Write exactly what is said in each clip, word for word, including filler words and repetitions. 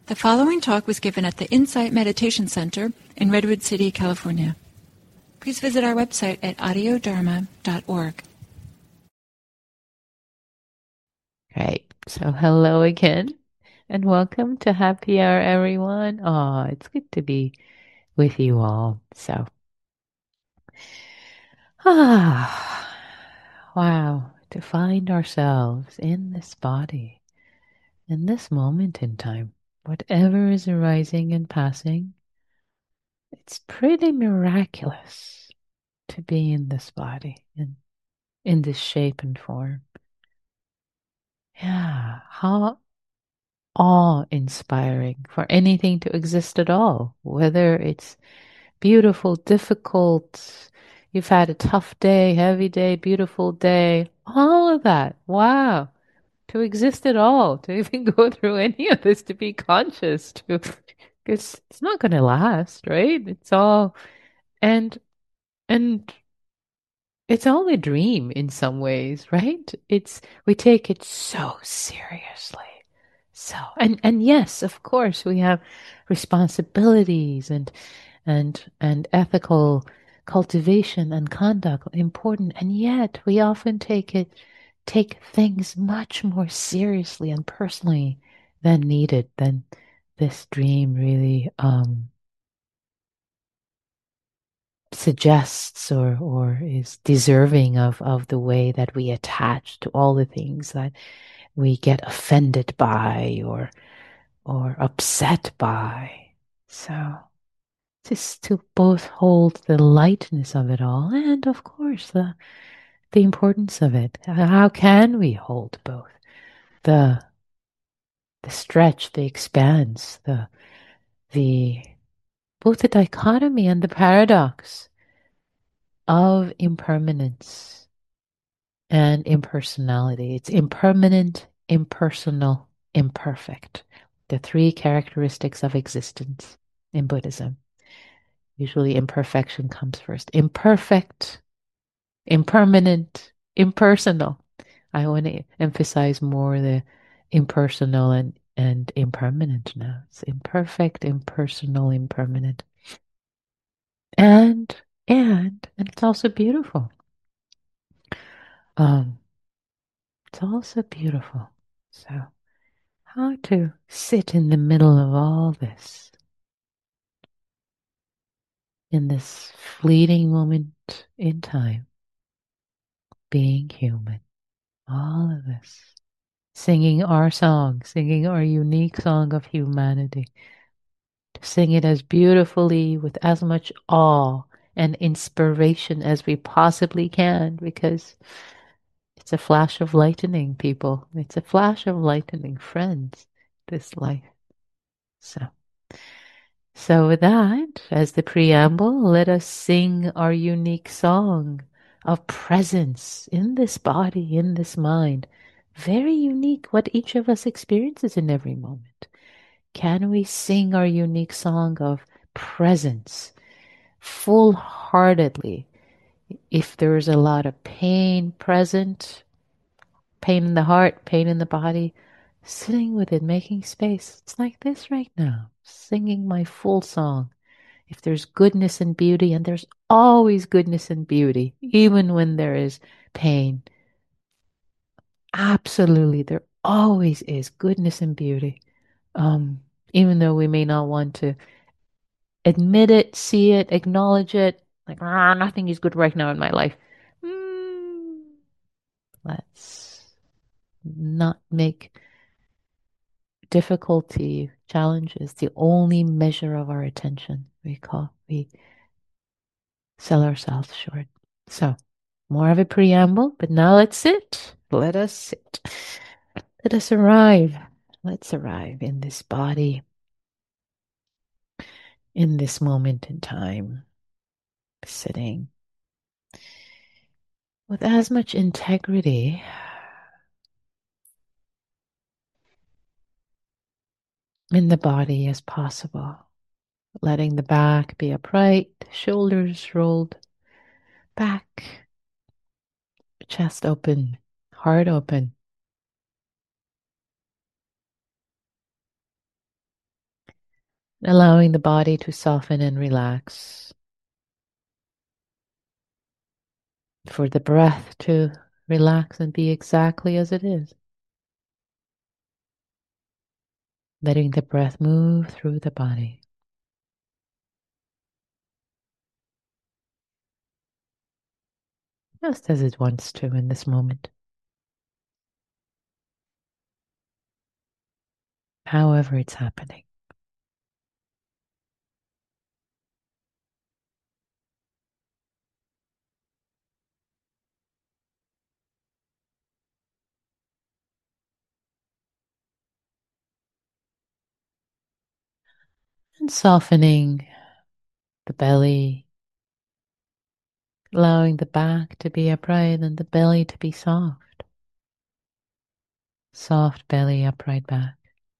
The following talk was given at the Insight Meditation Center in Redwood City, California. Please visit our website at audio dharma dot org. Right. So hello again and welcome to Happy Hour, everyone. Oh, it's good to be with you all. So, ah, wow, to find ourselves in this body, in this moment in time, whatever is arising and passing, it's pretty miraculous to be in this body, in, in this shape and form. Yeah, how awe-inspiring for anything to exist at all, whether it's beautiful, difficult, you've had a tough day, heavy day, beautiful day, all of that. Wow. To exist at all, to even go through any of this, to be conscious, to, because it's not going to last, right? It's all, and, and it's all a dream in some ways, right? It's, we take it so seriously. So, and, and yes, of course, we have responsibilities and, and, and ethical cultivation and conduct important. And yet we often take it, take things much more seriously and personally than needed, than this dream really, um, suggests or, or is deserving of, of the way that we attach to all the things that we get offended by or or upset by. So just to both hold the lightness of it all and of course the the importance of it. How can we hold both? The the stretch, the expanse, the the both the dichotomy and the paradox of impermanence and impersonality. It's impermanent, impersonal, imperfect. The three characteristics of existence in Buddhism. Usually imperfection comes first. Imperfect, impermanent, impersonal. I want to emphasize more the impersonal and, and impermanent now. It's imperfect, impersonal, impermanent. And, and, and it's also beautiful. Um, it's also beautiful. So, how to sit in the middle of all this, in this fleeting moment in time, being human, all of this, singing our song, singing our unique song of humanity, to sing it as beautifully with as much awe and inspiration as we possibly can, because it's a flash of lightning, people. It's a flash of lightning, friends, this life. So. So, with that, as the preamble, let us sing our unique song of presence in this body, in this mind. Very unique what each of us experiences in every moment. Can we sing our unique song of presence full heartedly? If there's a lot of pain present, pain in the heart, pain in the body, sitting with it, making space. It's like this right now, singing my full song. If there's goodness and beauty, and there's always goodness and beauty, even when there is pain, absolutely, there always is goodness and beauty. Um, even though we may not want to admit it, see it, acknowledge it, like, ah, nothing is good right now in my life. Mm, let's not make difficulty, challenges the only measure of our attention. We call, we sell ourselves short. So, more of a preamble, but now let's sit. Let us sit. Let us arrive. Let's arrive in this body, in this moment in time, sitting with as much integrity in the body as possible. Letting the back be upright, shoulders rolled back, chest open, heart open. allowing the body to soften and relax, for the breath to relax and be exactly as it is. Letting the breath move through the body. Just as it wants to in this moment. However it's happening. And softening the belly, allowing the back to be upright and the belly to be soft. Soft belly, upright back.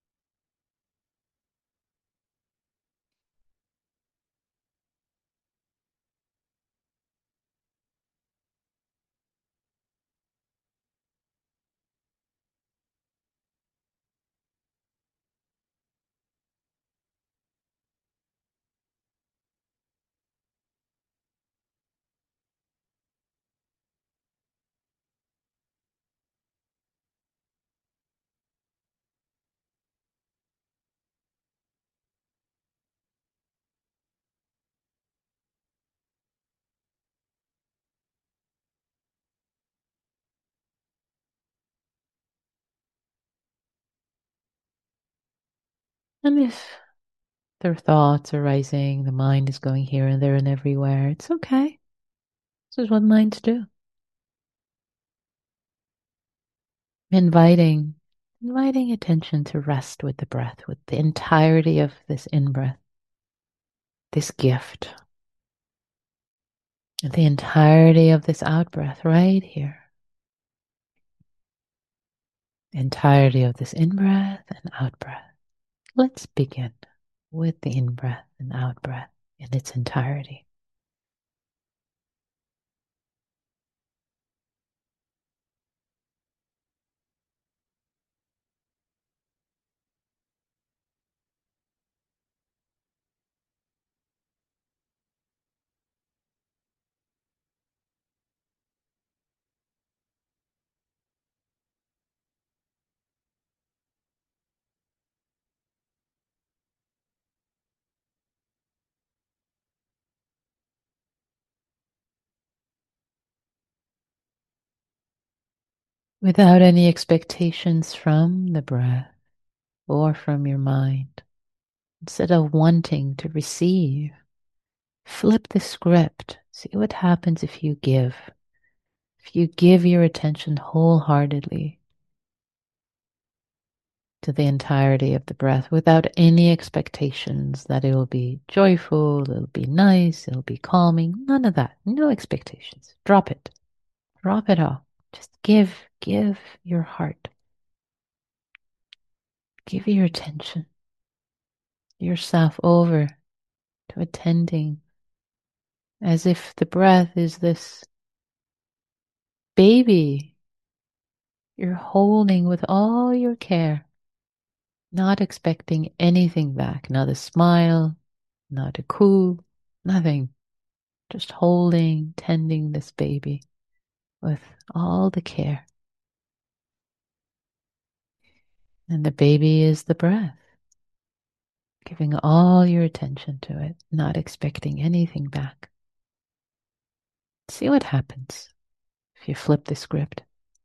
And if there are thoughts arising, the mind is going here and there and everywhere, it's okay. This is what minds do. Inviting, inviting attention to rest with the breath, with the entirety of this in-breath, this gift, the entirety of this out-breath right here. Entirety of this in-breath and out-breath. Let's begin with the in-breath and out-breath in its entirety. Without any expectations from the breath or from your mind. Instead of wanting to receive, flip the script. See what happens if you give. If you give your attention wholeheartedly to the entirety of the breath without any expectations that it will be joyful, it'll be nice, it'll be calming, none of that. No expectations. Drop it. Drop it all. Just give, give your heart. Give your attention, yourself over to attending as if the breath is this baby you're holding with all your care, not expecting anything back, not a smile, not a coo, nothing. Just holding, tending this baby with all the care. And the baby is the breath, giving all your attention to it, not expecting anything back. See what happens if you flip the script.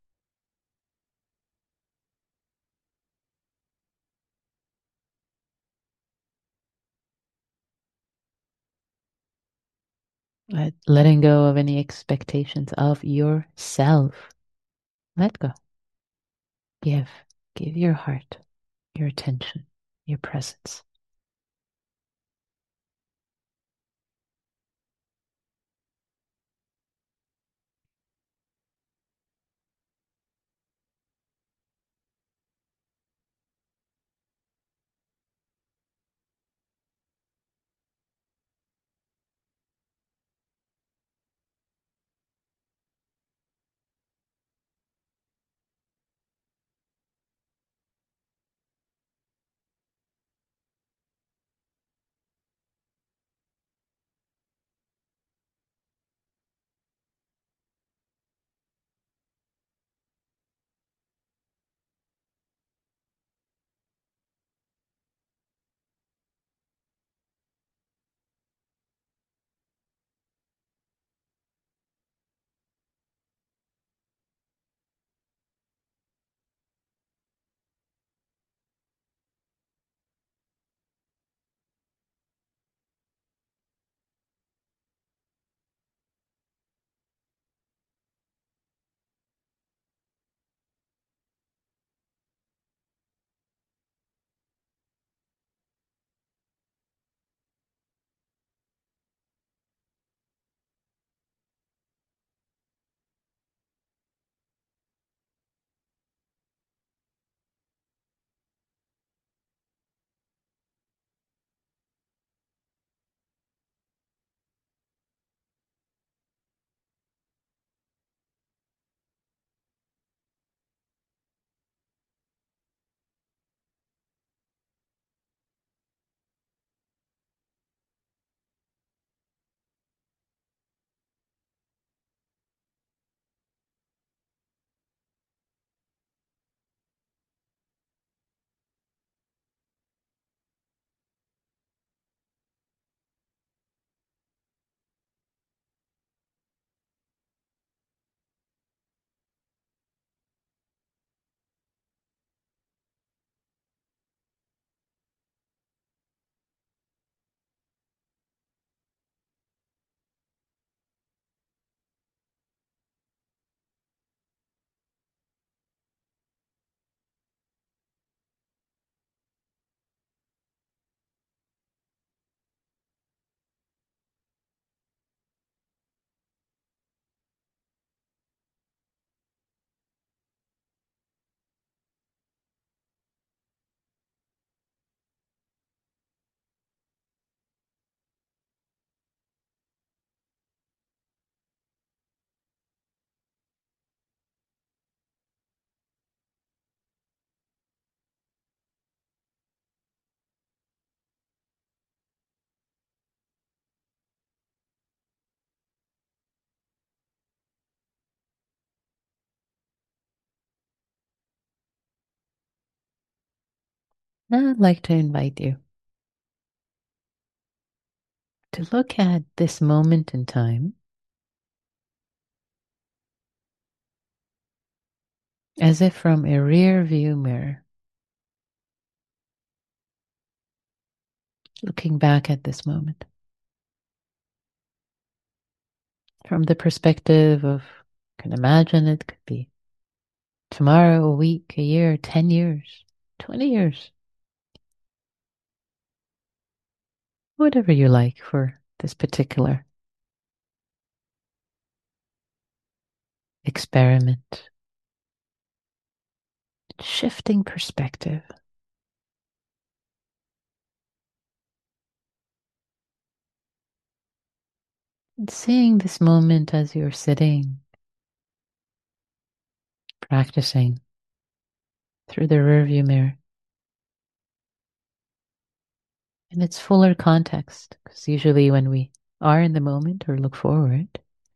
Let, letting go of any expectations of yourself. Let go. Give. Give your heart, your attention, your presence. Now I'd like to invite you to look at this moment in time as if from a rear view mirror, looking back at this moment from the perspective of, you can imagine it could be tomorrow, a week, a year, ten years, twenty years, whatever you like for this particular experiment. Shifting perspective. And seeing this moment as you're sitting, practicing through the rearview mirror in its fuller context. Because usually when we are in the moment or look forward,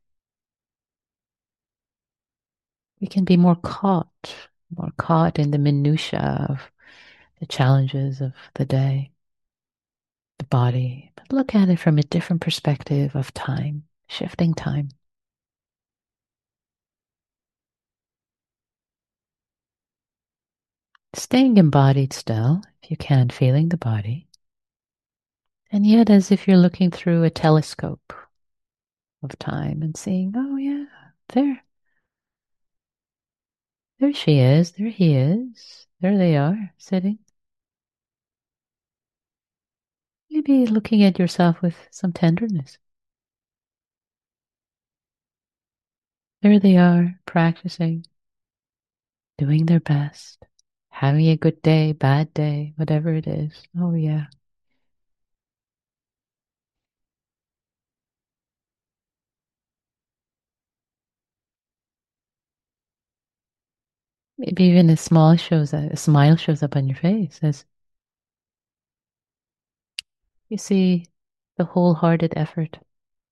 we can be more caught, more caught in the minutiae of the challenges of the day, the body. But look at it from a different perspective of time, shifting time. Staying embodied still, if you can, feeling the body. And yet as if you're looking through a telescope of time and seeing, oh yeah, there, there she is, there he is, there they are, sitting. Maybe looking at yourself with some tenderness. There they are, practicing, doing their best, having a good day, bad day, whatever it is. Oh yeah. Maybe even a small shows a smile shows up on your face as you see the wholehearted effort.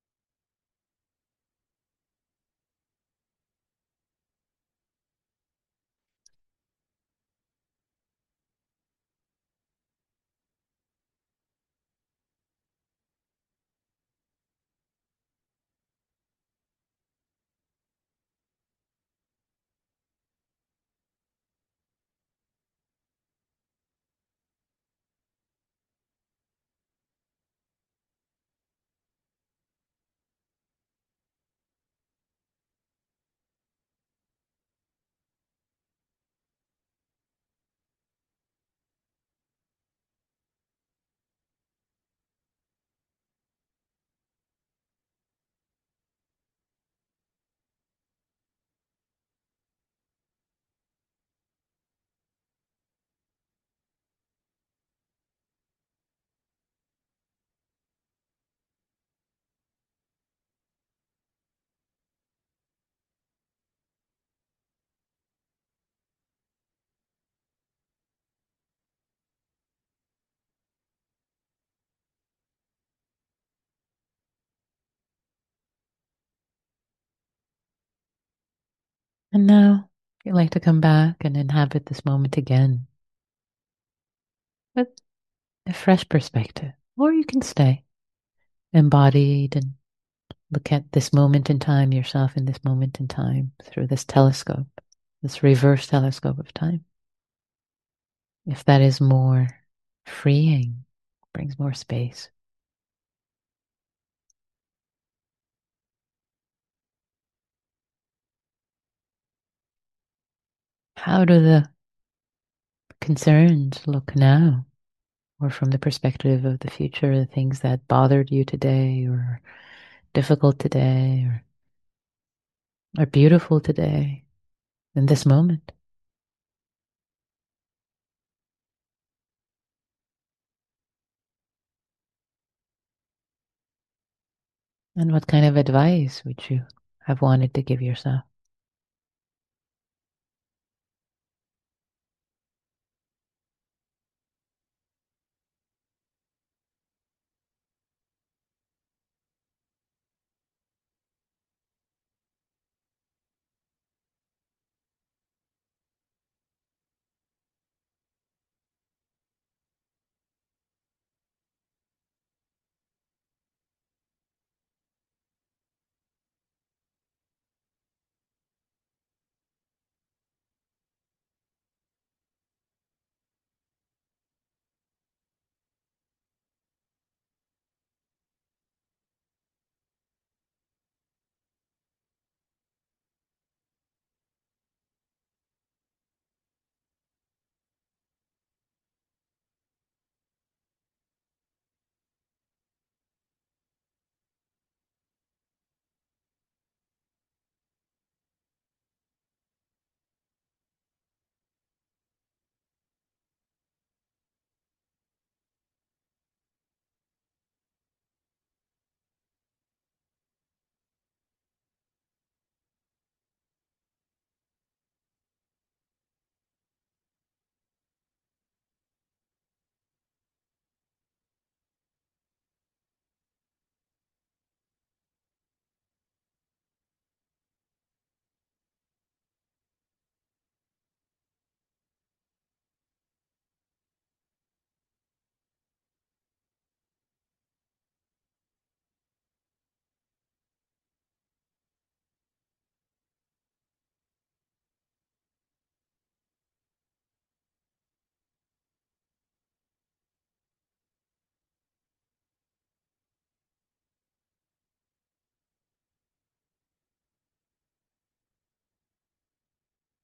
And now you'd like to come back and inhabit this moment again with a fresh perspective. Or you can stay embodied and look at this moment in time, yourself in this moment in time through this telescope, this reverse telescope of time. If that is more freeing, brings more space. How do the concerns look now? Or from the perspective of the future, the things that bothered you today or difficult today or are beautiful today in this moment? And what kind of advice would you have wanted to give yourself?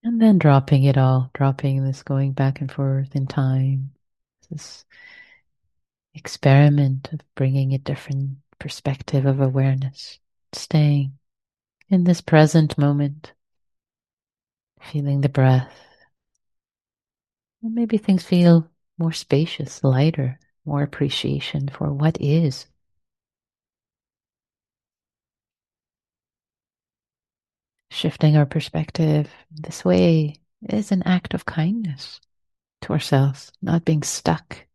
And then dropping it all, dropping this going back and forth in time, this experiment of bringing a different perspective of awareness, staying in this present moment, feeling the breath. And maybe things feel more spacious, lighter, more appreciation for what is. Shifting our perspective this way is an act of kindness to ourselves, not being stuck.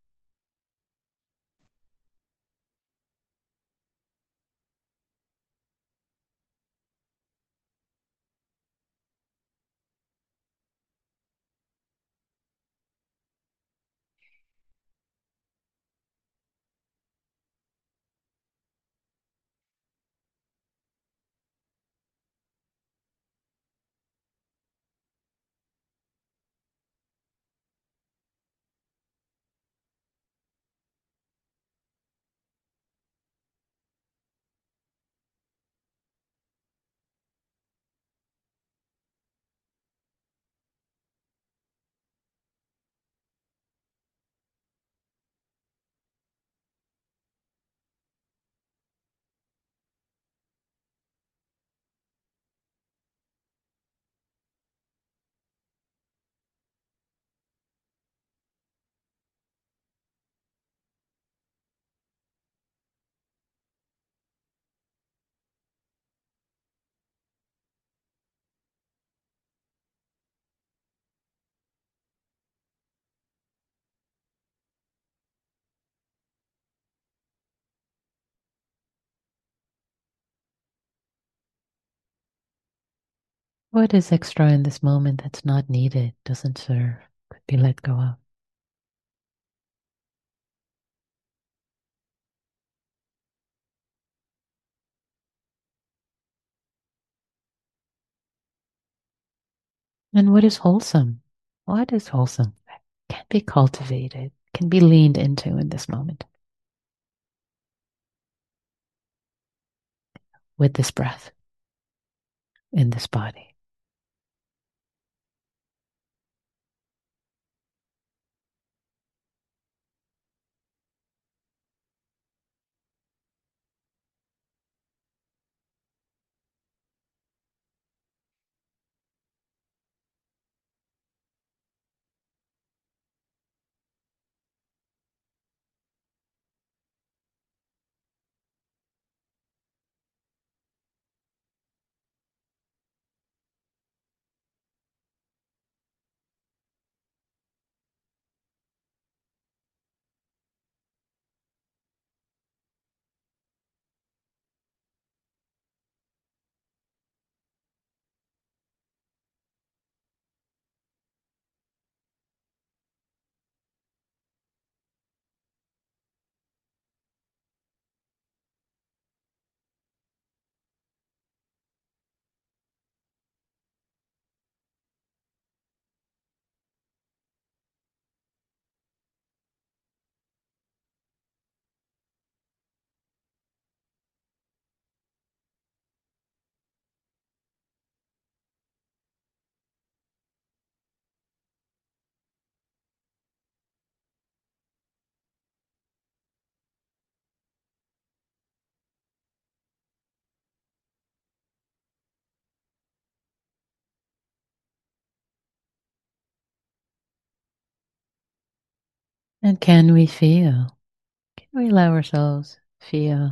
What is extra in this moment that's not needed, doesn't serve, could be let go of. And what is wholesome? What is wholesome? That can be cultivated, can be leaned into in this moment with this breath in this body. And can we feel? Can we allow ourselves feel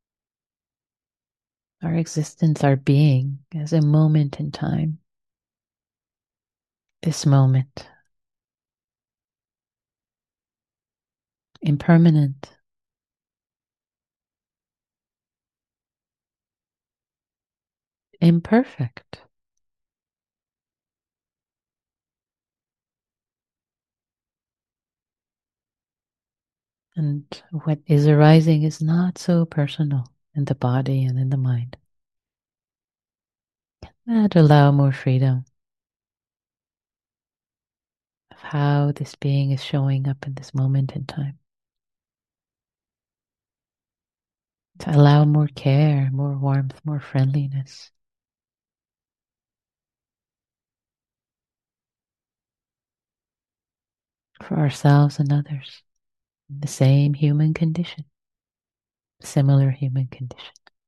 our existence, our being as a moment in time? This moment, impermanent, imperfect. And what is arising is not so personal in the body and in the mind. And allow more freedom of how this being is showing up in this moment in time. To allow more care, more warmth, more friendliness. for ourselves and others. The same human condition, similar human condition.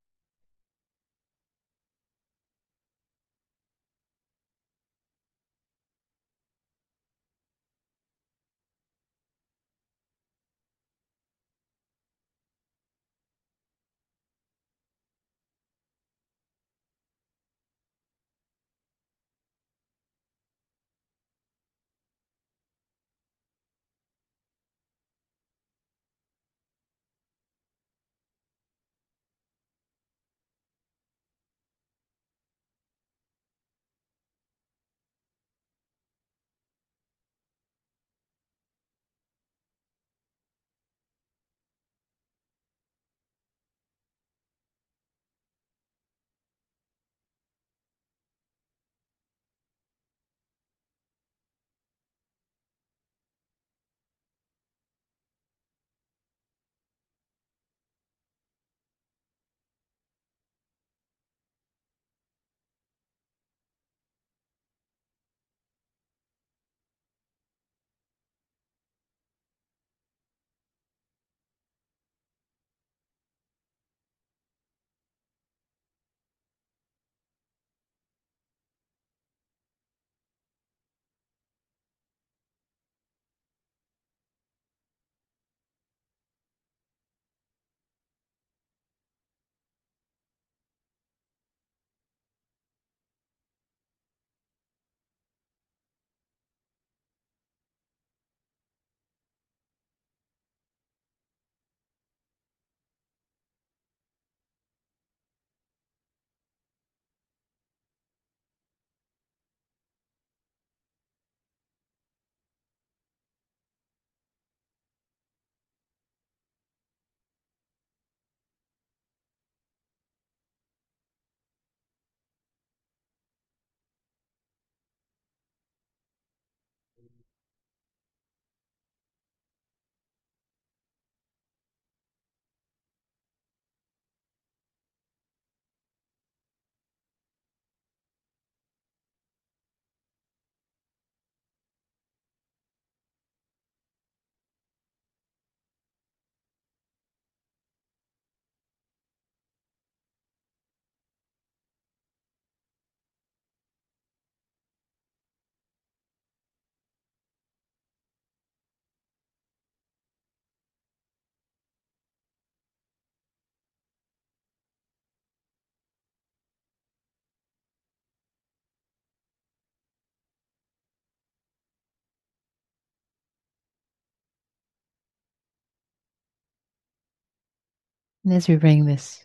And as we bring this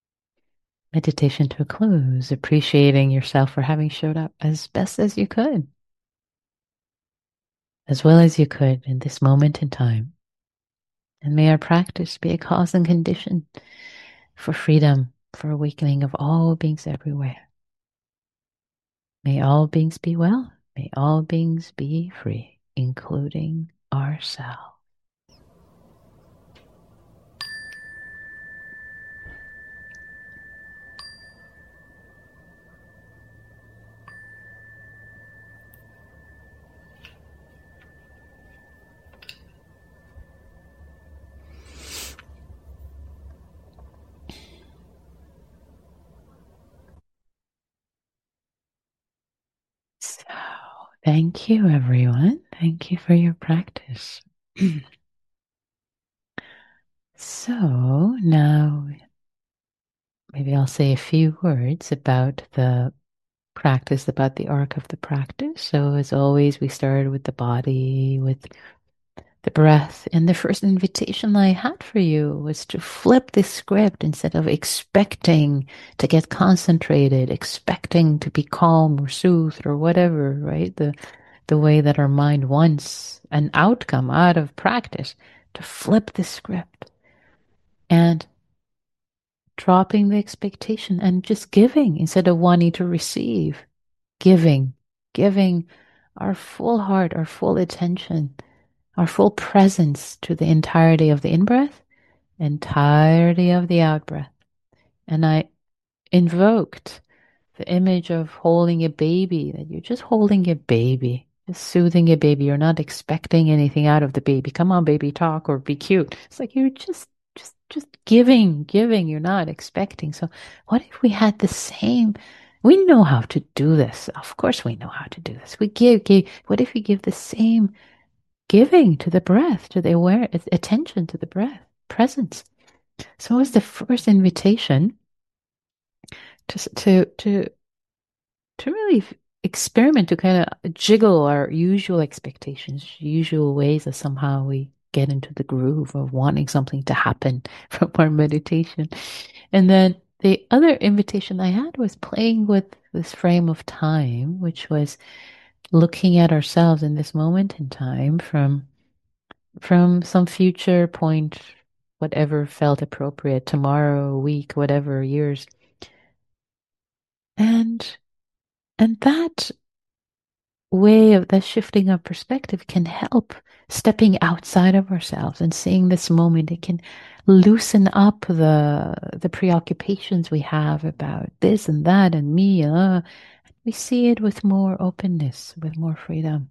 meditation to a close, appreciating yourself for having showed up as best as you could, as well as you could in this moment in time. And may our practice be a cause and condition for freedom, for awakening of all beings everywhere. May all beings be well. May all beings be free, including ourselves. So, thank you, everyone. Thank you for your practice. So, now maybe I'll say a few words about the practice, about the arc of the practice. So, as always, we started with the body, with the breath. And the first invitation I had for you was to flip the script instead of expecting to get concentrated, expecting to be calm or soothed or whatever, right? The the way that our mind wants an outcome out of practice, to flip the script and dropping the expectation and just giving instead of wanting to receive. Giving, giving our full heart, our full attention, our full presence to the entirety of the in-breath, entirety of the out-breath. And I invoked the image of holding a baby, that you're just holding a baby. Just soothing a baby. You're not expecting anything out of the baby. Come on, baby, talk or be cute. It's like you're just, just, just giving, giving. You're not expecting. So what if we had the same? We know how to do this. Of course we know how to do this. We give, give. What if we give the same giving to the breath, to the aware attention to the breath, presence? So it was the first invitation to, to, to, to really experiment, to kind of jiggle our usual expectations, usual ways that somehow we get into the groove of wanting something to happen from our meditation. And then the other invitation I had was playing with this frame of time, which was looking at ourselves in this moment in time from from some future point, whatever felt appropriate, tomorrow, week, whatever, years. And and that way of that shifting of perspective can help stepping outside of ourselves and seeing this moment. It can loosen up the the preoccupations we have about this and that and me. Uh, we see it with more openness, with more freedom.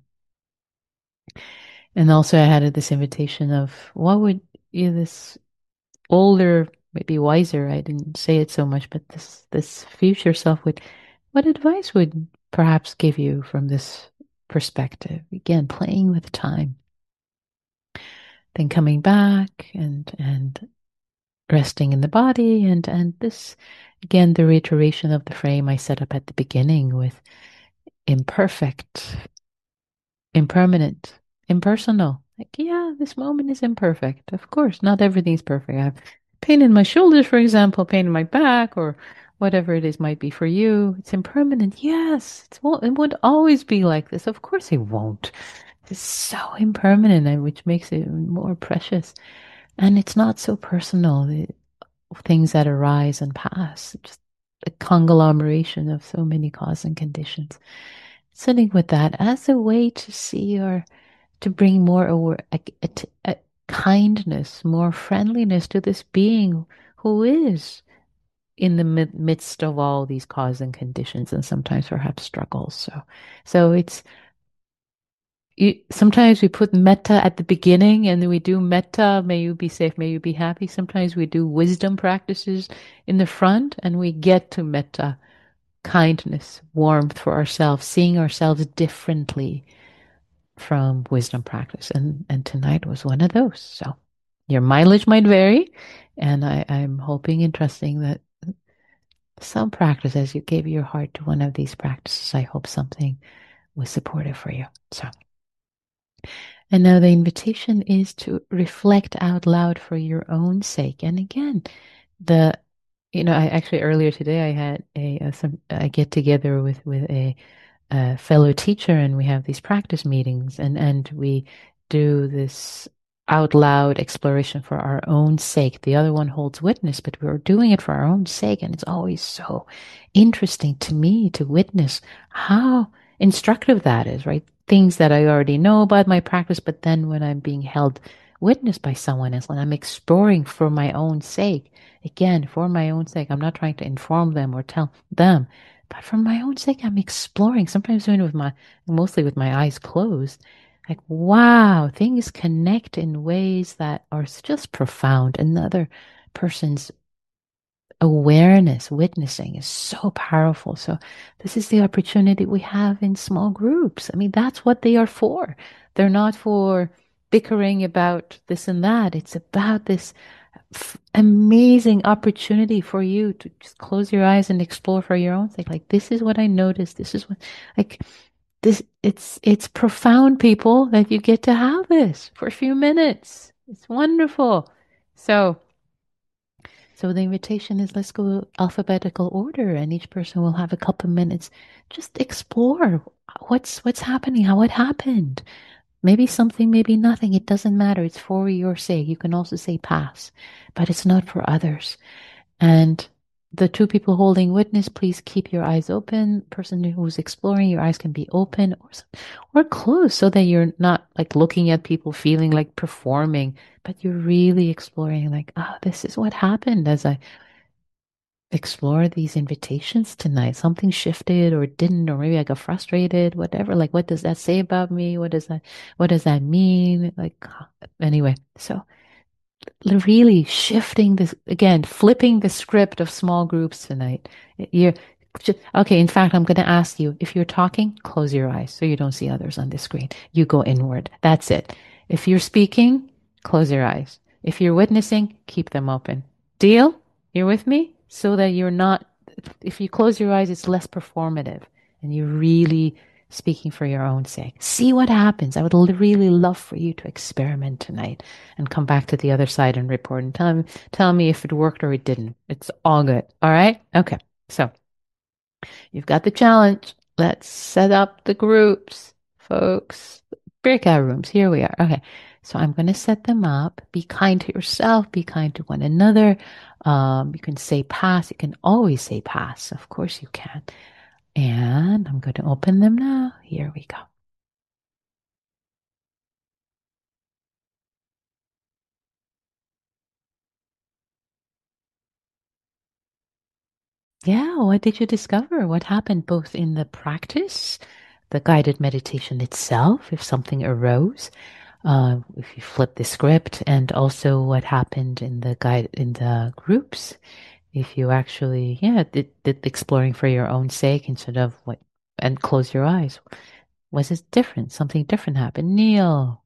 And also, I had this invitation of what would you, this older, maybe wiser, I didn't say it so much, but this this future self would, what advice would perhaps give you from this perspective? Again, playing with time, then coming back and and resting in the body, and and this again, the reiteration of the frame I set up at the beginning with imperfect, impermanent, impersonal. Like, yeah, this moment is imperfect. Of course, not everything's perfect. I have pain in my shoulders, for example, pain in my back, or whatever it is might be for you. It's impermanent. Yes, it's, well, it won't always be like this. Of course it won't. It's so impermanent, and which makes it more precious. And it's not so personal. The things that arise and pass, just a conglomeration of so many causes and conditions. Sitting with that as a way to see or to bring more aware, a, a, a kindness, more friendliness to this being who is in the mid- midst of all these causes and conditions, and sometimes perhaps struggles. So, so it's you, sometimes we put metta at the beginning, and we do metta, may you be safe, may you be happy. Sometimes we do wisdom practices in the front, and we get to metta, kindness, warmth for ourselves, seeing ourselves differently from wisdom practice. And, and tonight was one of those. So your mileage might vary. And I, I'm hoping and trusting that some practice, as you gave your heart to one of these practices, I hope something was supportive for you. So, and now the invitation is to reflect out loud for your own sake. And again, the, you know, I actually earlier today I had a, a some a get together with with a a fellow teacher, and we have these practice meetings, and and we do this out loud exploration for our own sake. The other one holds witness, but we're doing it for our own sake, and it's always so interesting to me to witness how instructive that is, right? Things that I already know about my practice, but then when I'm being held witness by someone else, and I'm exploring for my own sake, again, for my own sake, I'm not trying to inform them or tell them, but for my own sake, I'm exploring, sometimes doing it with my, mostly with my eyes closed. Like, wow, things connect in ways that are just profound. Another person's awareness, witnessing is so powerful. So this is the opportunity we have in small groups. I mean, that's what they are for. They're not for bickering about this and that. It's about this f- amazing opportunity for you to just close your eyes and explore for your own sake. Like, this is what I noticed. This is what, like, this, it's, it's profound, people, that you get to have this for a few minutes. It's wonderful. So, so the invitation is, let's go alphabetical order, and each person will have a couple minutes. Just explore what's, what's happening, how it happened. Maybe something, maybe nothing. It doesn't matter. It's for your sake. You can also say pass, but it's not for others. And the two people holding witness, please keep your eyes open. Person who's exploring, your eyes can be open or, or closed, so that you're not like looking at people feeling like performing, but you're really exploring, like, oh, this is what happened as I explore these invitations tonight. Something shifted or didn't, or maybe I got frustrated, whatever. Like, what does that say about me? What does that, what does that mean? Like, anyway, so really shifting this again, flipping the script of small groups tonight. You're okay. In fact, I'm going to ask you if you're talking, close your eyes so you don't see others on the screen. You go inward. That's it. If you're speaking, close your eyes. If you're witnessing, keep them open. Deal? You're with me? So that you're not, if you close your eyes, it's less performative and you're really speaking for your own sake. See what happens. I would l- really love for you to experiment tonight and come back to the other side and report and tell me, tell me if it worked or it didn't. It's all good. All right? Okay. So you've got the challenge. Let's set up the groups, folks. Breakout rooms. Here we are. Okay. So I'm going to set them up. Be kind to yourself. Be kind to one another. Um, you can say pass. You can always say pass. Of course you can. And I'm going to open them now. Here we go. Yeah, what did you discover? What happened both in the practice, the guided meditation itself, if something arose, uh, if you flip the script, and also what happened in the guide in the groups, if you actually, yeah, did, did exploring for your own sake instead of what, and close your eyes. Was it different? Something different happened. Neil.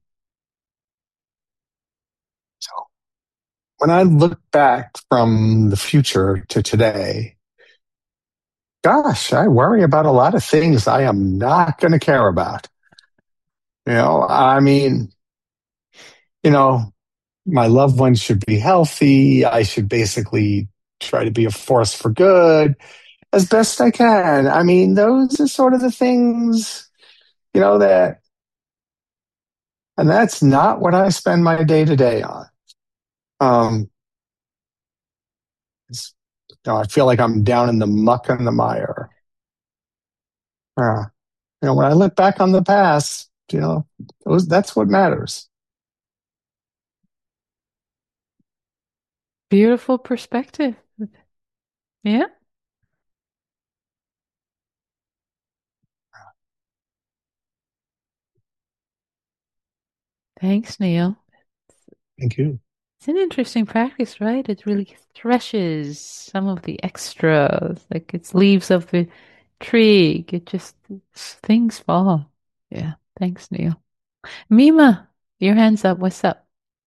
So when I look back from the future to today, gosh, I worry about a lot of things I am not going to care about. You know, I mean, you know, my loved ones should be healthy. I should basically try to be a force for good as best I can. I mean, those are sort of the things, you know, that, and that's not what I spend my day to day on. Um, it's, you know, I feel like I'm down in the muck and the mire. Uh, you know, when I look back on the past, you know, those, that's what matters. Beautiful perspective. Yeah. Thanks, Neil. Thank you. It's an interesting practice, right? It really threshes some of the extras, like it's leaves of the tree. It just things fall. Yeah. Thanks, Neil. Mima, your hands up. What's up?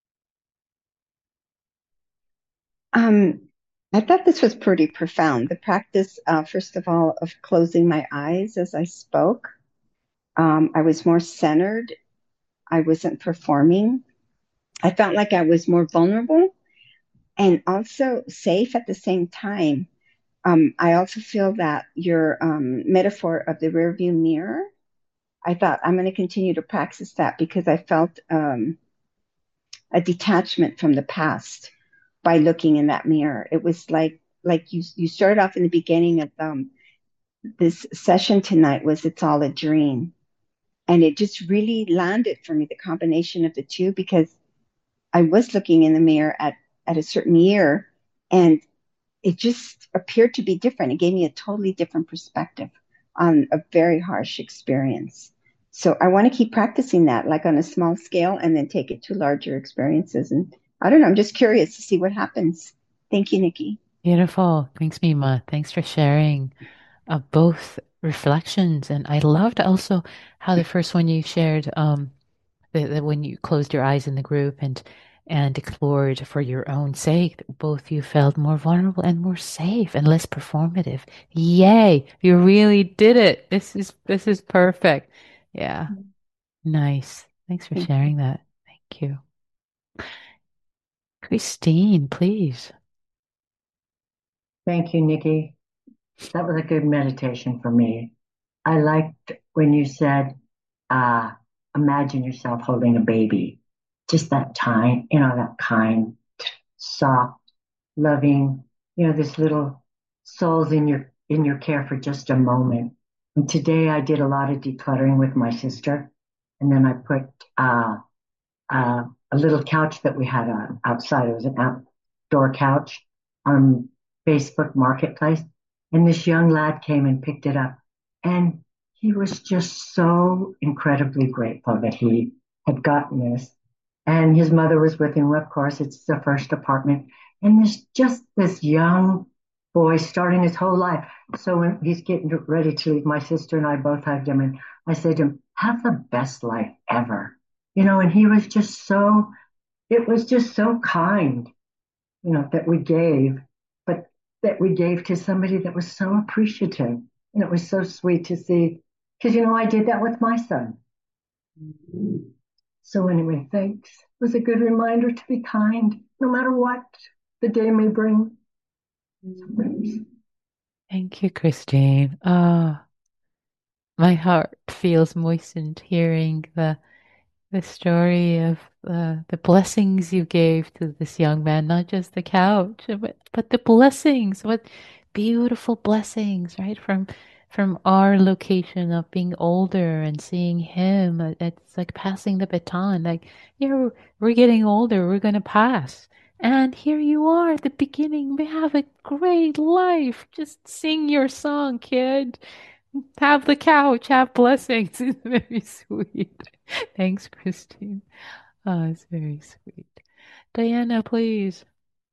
Um, I thought this was pretty profound. The practice, uh, first of all, of closing my eyes as I spoke. Um, I was more centered. I wasn't performing. I felt like I was more vulnerable and also safe at the same time. Um, I also feel that your um, metaphor of the rearview mirror, I thought I'm going to continue to practice that because I felt um, a detachment from the past by looking in that mirror. It was like like you you started off in the beginning of um, this session tonight was it's all a dream, and it just really landed for me the combination of the two because I was looking in the mirror at at a certain year, and it just appeared to be different. It gave me a totally different perspective on a very harsh experience. So I want to keep practicing that, like on a small scale, and then take it to larger experiences. And I don't know, I'm just curious to see what happens. Thank you, Nikki. Beautiful. Thanks, Mima. Thanks for sharing uh, both reflections. And I loved also how the first one you shared, um, that, that when you closed your eyes in the group and and explored for your own sake, both you felt more vulnerable and more safe and less performative. Yay! You really did it. This is this is perfect. Yeah. Nice. Thanks for Thank sharing that. Thank you. Christine, please. Thank you, Nikki. That was a good meditation for me. I liked when you said, uh, imagine yourself holding a baby. Just that time, you know, that kind, soft, loving, you know, this little souls in your in your care for just a moment. And today I did a lot of decluttering with my sister. And then I put uh, uh, a little couch that we had uh, outside. It was an outdoor couch. Um, Facebook Marketplace, and this young lad came and picked it up. And he was just so incredibly grateful that he had gotten this. And his mother was with him, of course. It's the first apartment. And there's just this young boy starting his whole life. So when he's getting ready to leave, my sister and I both hugged him. And I said to him, have the best life ever. You know, and he was just so, it was just so kind, you know, that we gave, but that we gave to somebody that was so appreciative. And it was so sweet to see, because, you know, I did that with my son. So anyway, thanks. It was a good reminder to be kind, no matter what the day may bring. Thank you, Christine. Ah, my heart feels moistened hearing the the story of uh, the blessings you gave to this young man, not just the couch, but but the blessings. What beautiful blessings, right? From from our location of being older and seeing him, uh, it's like passing the baton. Like, you know, we're getting older, we're gonna pass. And here you are at the beginning. We have a great life. Just sing your song, kid. Have the couch, have blessings. It's very sweet. Thanks, Christine. Oh, it's very sweet. Diana, please.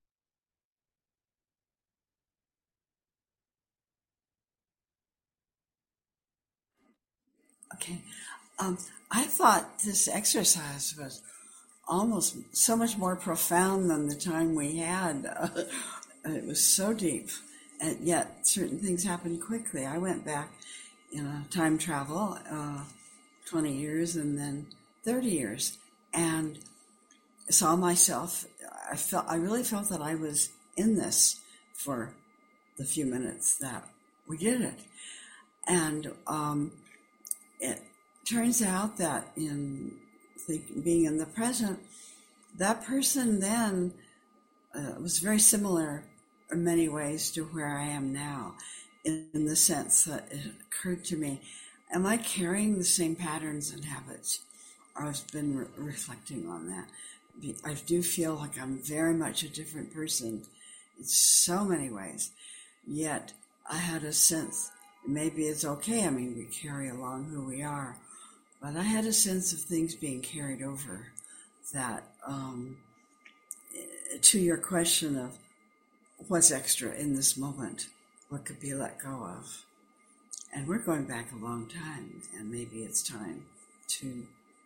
Okay. Um, I thought this exercise was almost so much more profound than the time we had. Uh, it was so deep, and yet certain things happened quickly. I went back in a time travel, uh, twenty years and then thirty years, and saw myself. I felt, I really felt that I was in this for the few minutes that we did it. And um, it turns out that in think, being in the present, that person then uh, was very similar in many ways to where I am now, in, in the sense that it occurred to me, am I carrying the same patterns and habits? I've been re- reflecting on that. I do feel like I'm very much a different person in so many ways, yet I had a sense, maybe it's okay, I mean, we carry along who we are, but I had a sense of things being carried over that, um, to your question of what's extra in this moment, what could be let go of. And we're going back a long time, and maybe it's time to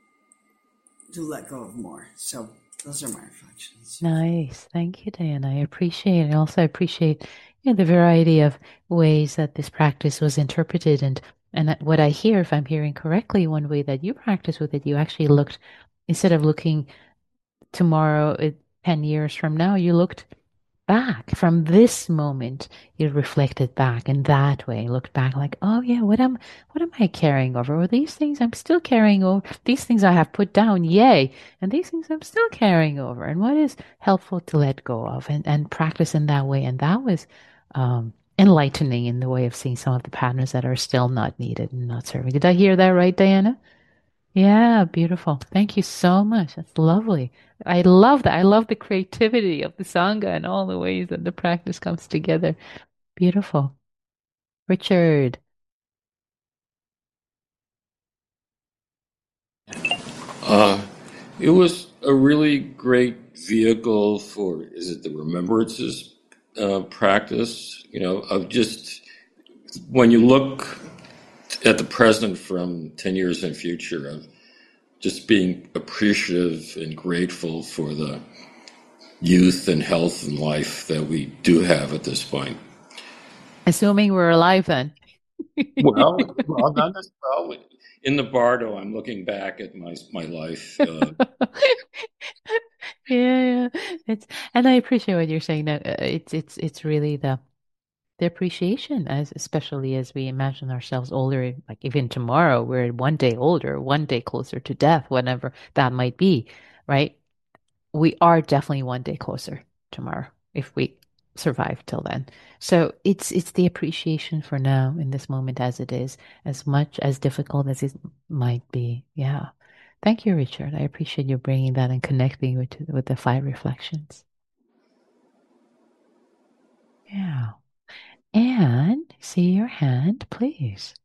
to let go of more. So those are my reflections. Nice. Thank you, Diana. I appreciate it. I also appreciate, you know, the variety of ways that this practice was interpreted. And, and that what I hear, if I'm hearing correctly, one way that you practice with it, you actually looked, instead of looking tomorrow, uh, ten years from now, you looked back from this moment. You reflected back in that way, looked back like, oh yeah, what am what am I carrying over? Well, these things I'm still carrying over. These things I have put down, yay, and these things I'm still carrying over. And what is helpful to let go of and and practice in that way. And that was um, enlightening in the way of seeing some of the patterns that are still not needed and not serving. Did I hear that right, Diana? Yeah, beautiful. Thank you so much. That's lovely. I love that. I love the creativity of the Sangha and all the ways that the practice comes together. Beautiful. Richard. Uh, it was a really great vehicle for, is it the remembrances uh, practice? You know, of just when you look at the present from ten years in the future, of just being appreciative and grateful for the youth and health and life that we do have at this point. Assuming we're alive then. Well, well, not as well. In the bardo, I'm looking back at my my life. Uh, Yeah, yeah. It's and I appreciate what you're saying. That uh, it's it's it's really the the appreciation, as especially as we imagine ourselves older, like even tomorrow, we're one day older, one day closer to death, whatever that might be, right? We are definitely one day closer tomorrow if we survive till then. So it's it's the appreciation for now in this moment as it is, as much as difficult as it might be. Yeah. Thank you, Richard. I appreciate you bringing that and connecting with with the five reflections. Yeah. And see your hand, please.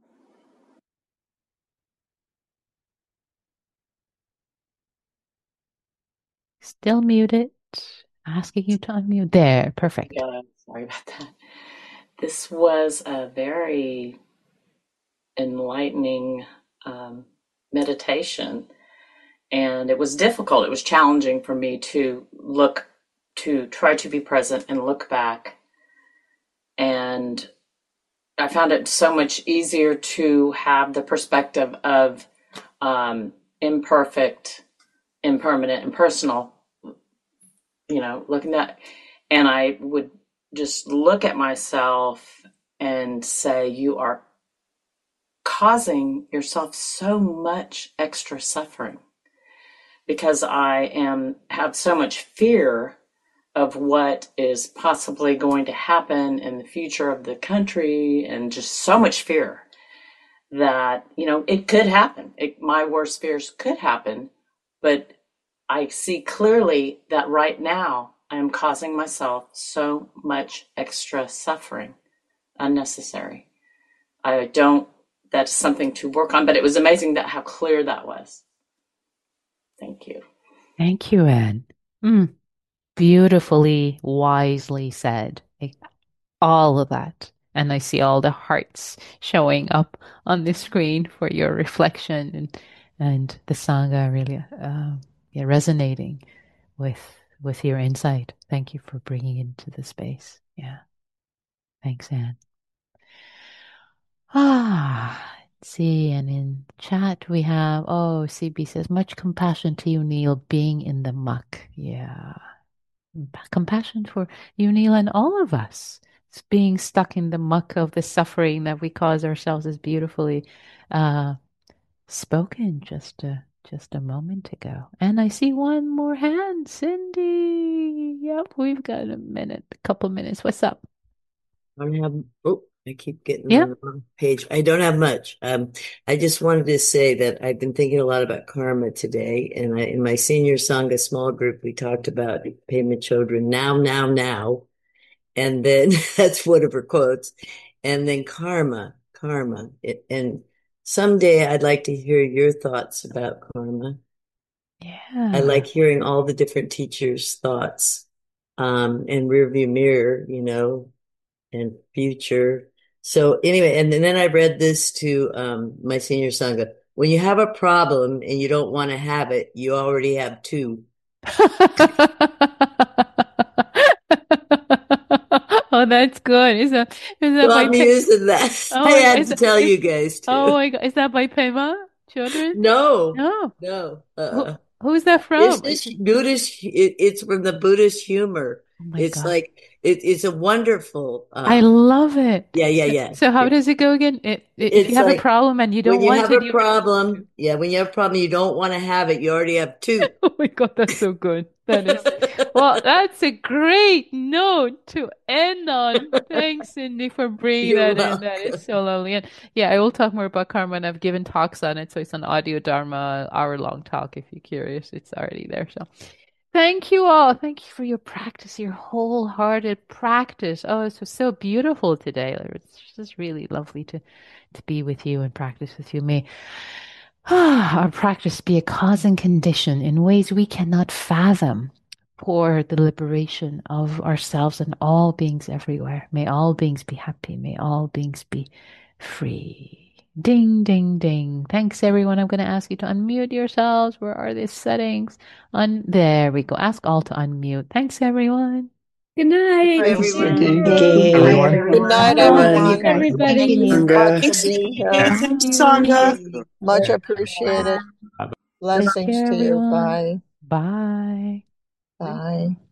Still muted. Asking you to unmute. There. Perfect. Yeah, sorry about that. This was a very enlightening um, meditation, and it was difficult. It was challenging for me to look, to try to be present and look back. And I found it so much easier to have the perspective of um, imperfect, impermanent, impersonal, you know, looking at, and I would just look at myself and say, you are causing yourself so much extra suffering because I am have so much fear of what is possibly going to happen in the future of the country, and just so much fear that, you know, it could happen. It, my worst fears could happen, but I see clearly that right now I am causing myself so much extra suffering, unnecessary. I don't, that's something to work on, but it was amazing that how clear that was. Thank you. Thank you, Anne. Mm, beautifully, wisely said. Like, all of that. And I see all the hearts showing up on the screen for your reflection, and and the Sangha really uh, yeah, resonating with with your insight. Thank you for bringing it into the space. Yeah. Thanks, Anne. Ah, let's see. And in chat we have, oh, C B says, much compassion to you, Neil, being in the muck. Yeah. Compassion for you, Neil, and all of us. It's being stuck in the muck of the suffering that we cause ourselves is beautifully uh, spoken just a, just a moment ago. And I see one more hand, Cindy. Yep, we've got a minute, a couple minutes. What's up? I don't have, oh, I keep getting Yeah. on the wrong page. I don't have much. Um, I just wanted to say that I've been thinking a lot about karma today. And I, in my senior Sangha small group, we talked about Pema Chodron, now, now, now. And then that's one of her quotes. And then karma, karma. It, and someday I'd like to hear your thoughts about karma. Yeah. I like hearing all the different teachers' thoughts, um, and rearview mirror, you know, and future. So anyway, and, and then I read this to um, my senior Sangha. When you have a problem and you don't want to have it, you already have two. Oh, that's good. Is that is that So by I'm Pe- using that. Oh, I had is to that, tell is, you guys too. Oh my God, is that by Pema Chodron? No, No. no. Who, Uh, who's that it's from? this Buddhist. It, it's from the Buddhist humor. Oh my It's God. like it, it's a wonderful. Uh, I love it. Yeah, yeah, So, yeah. so how It, does it go again? It, it, if it's you have like a problem and you don't when you want have it, a you problem. Yeah, when you have a problem, you don't want to have it. You already have two. Oh my God, that's so good. That is, well, that's a great note to end on. Thanks, Cindy, for bringing You're that in. That is welcome. so lovely. And yeah, I will talk more about karma, and I've given talks on it. So it's an audio Dharma hour long talk. If you're curious, it's already there. So thank you all. Thank you for your practice, your wholehearted practice. Oh, it was so beautiful today. It's just really lovely to, to be with you and practice with you. May our practice be a cause and condition in ways we cannot fathom for the liberation of ourselves and all beings everywhere. May all beings be happy. May all beings be free. Ding, ding, ding. Thanks, everyone. I'm going to ask you to unmute yourselves. Where are these settings? Un- there we go. Ask all to unmute. Thanks, everyone. Good night. Bye, Thanks, everyone. Thank Bye, everyone. you. everyone. Good night, Love you everyone. Thanks, guys. Thank everybody. you. Sangha. To be here. Yeah. Thank Sangha. you. Much appreciated. Take Blessings care, to you. everyone. Bye. Bye. Bye.